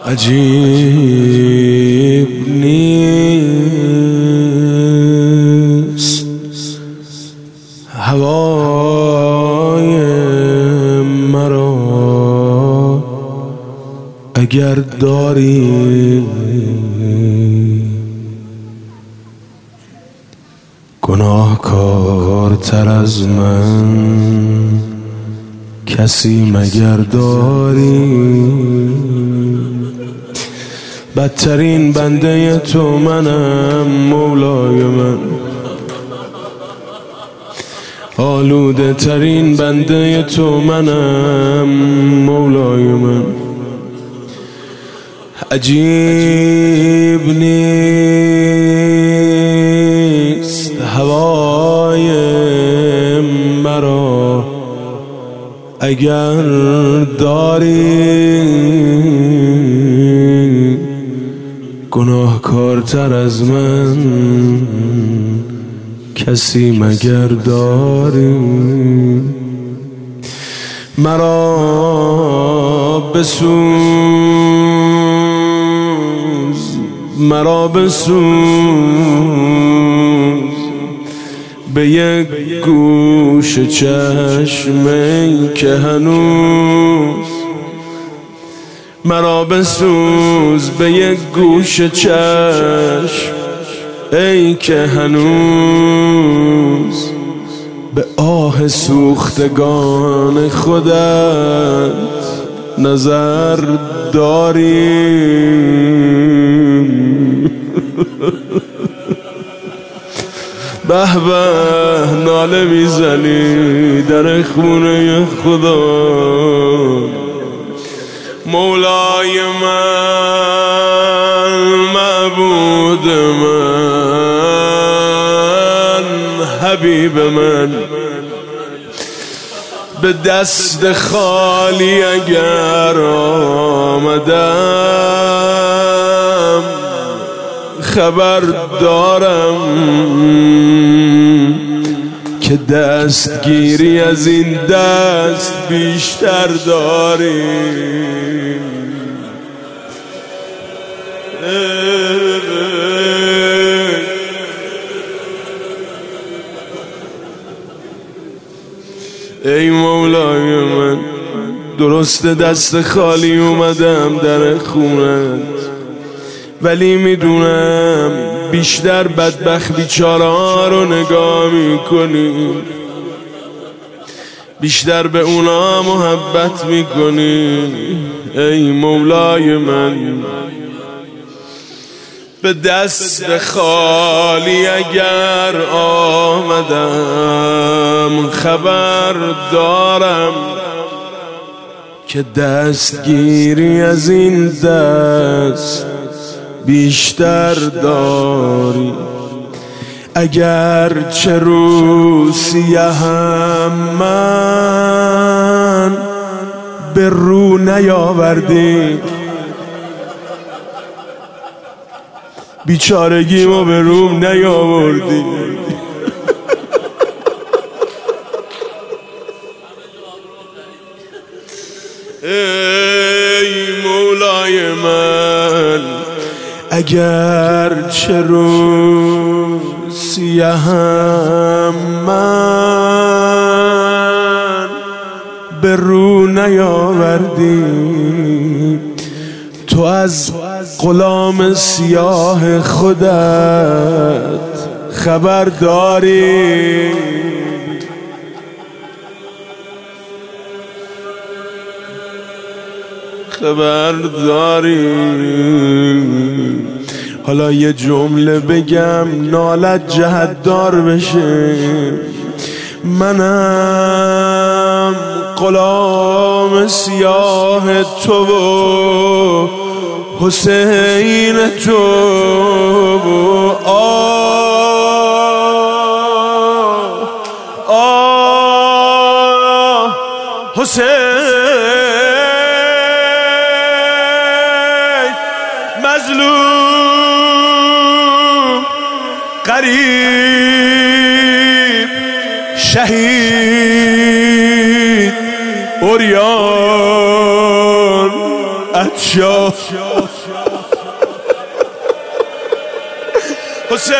عجیب نیست هوای مرا اگر داری، گناهکارتر از من کسی مگر داری؟ بدترین بنده تو منم مولای من، آلوده ترین بنده تو منم مولای من. عجیب نیست هوای مرا اگر داری، گناهکارتر از من کسی مگر داری؟ مرا بسوز، مرا بسوز به یک گوش چشم که هنوز، مرا بسوز به یک گوش چشم ای که هنوز به آه سوختگان خودت نظر داری. به به ناله میزنی در خونه خدا، مولای من، معبود من، حبیب من. به دست خالی اگر آمدم خبر دارم که دستگیری از این دست بیشتر داری. ای مولای من، درست دست خالی اومدم در خونت، ولی میدونم بیشتر بدبخت بیچاره ها رو نگاه میکنی، بیشتر به اونا محبت میکنی. ای مولای من، به دست خالی اگر آمدم خبر دارم که دستگیری از این دست بیشتر داری. اگر چه رو سیهم من به رو نیاوردی، بیچارگیمو به روم نیاوردی. ای مولای من، اگر چه رو سیهم من به رو نیاوردی، تو از غلام سیاه خودت خبر داری. خبر داری. حالا یه جمله بگم نالت جهتدار بشه، منم غلام سیاه تو و حسین تو و حسین مظلوم غریب شهید عریان عطشان حسین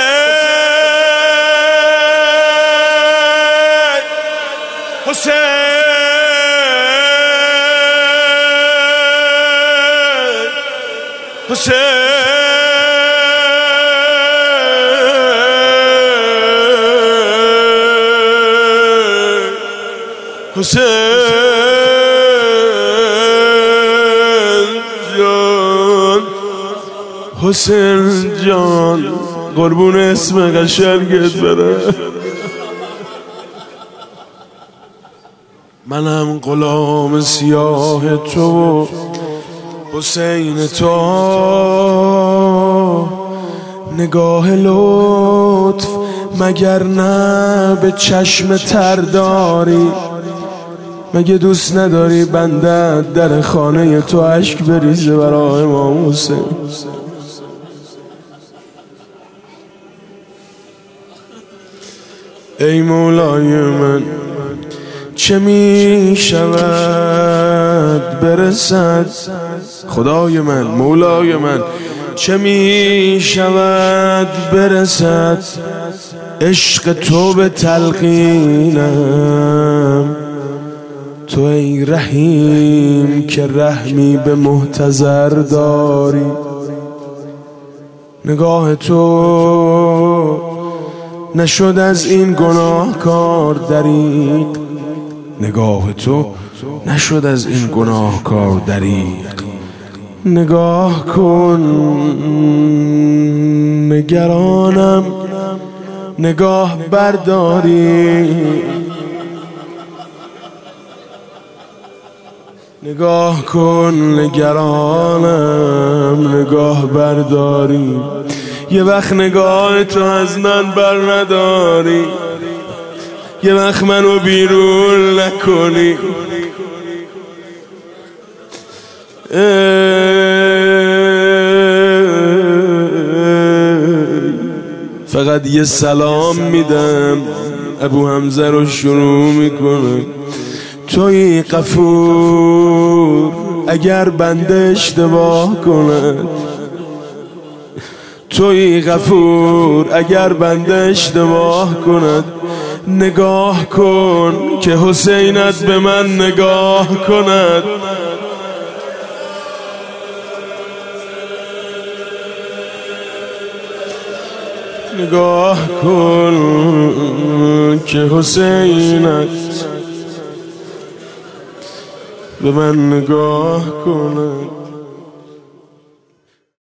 حسین جان قربون اسم قشنگت بره. منم غلام سیاه تو حسین تو، نگاه لطف مگر نه به چشم تر داری؟ مگه دوست نداری بنده در خانه تو اشک بریزه برای امام حسین؟ ای مولای من چه می شود برسد، خدای من مولای من چه می شود برسد عشق تو به تلقینم؟ تو ای رحیم که رحمی به محتضر داری، نگاه تو نشد از این گناهکار دریغ، نگاه تو نشد از این گناهکار دریغ. نگاه کن نگرانم نگاه برداری، نگاه کن نگرانم نگاه برداری. یه وقت نگاه تو از من بر نداری، یه وقت منو بیرون نکنی. فقط یه سلام میدم ابو حمزه رو شروع میکنه. توی غفور اگر بنده اشتباه کند، توی غفور اگر بنده اشتباه کند، نگاه کن که حسینت به من نگاه کند. نگاه کن که حسینت به من نگاه کند.